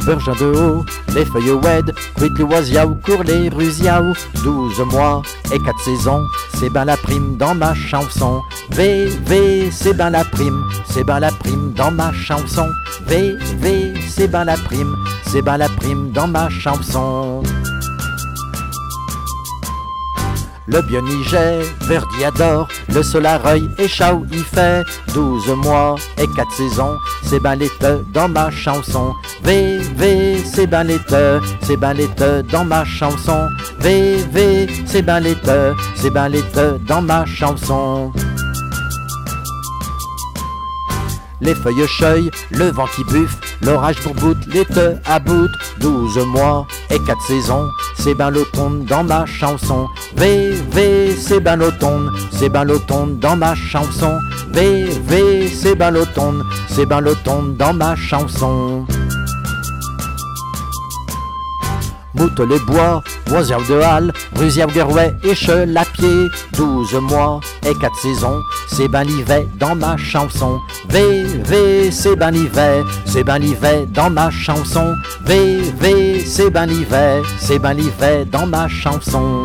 Burgeon de haut, les feuilles oued, quid l'oisiaou, court les rusiaou, 12 mois et 4 saisons, c'est ben la prime dans ma chanson. V, c'est ben la prime, c'est ben la prime dans ma chanson. V, c'est ben la prime, c'est ben la prime dans ma chanson. Le bioniget, verdi adore, le solareuil et chao y fait 12 mois et 4 saisons, c'est ben l'été dans ma chanson. V, c'est ben l'été, c'est ben l'été dans ma chanson. V, c'est ben l'été dans ma chanson. Les feuilles cheuillent, le vent qui buffe, l'orage bourboute, l'été à bout, 12 mois et 4 saisons, c'est ben l'automne dans ma chanson. V, c'est ben l'automne dans ma chanson. V, c'est ben l'automne dans ma chanson. Moute les bois, oisiaou de halle, rusiaou guerouet et chelapier, 12 mois et 4 saisons, c'est ben l'hiver dans ma chanson. V, c'est ben l'hiver dans ma chanson. V, c'est ben l'hiver dans ma chanson.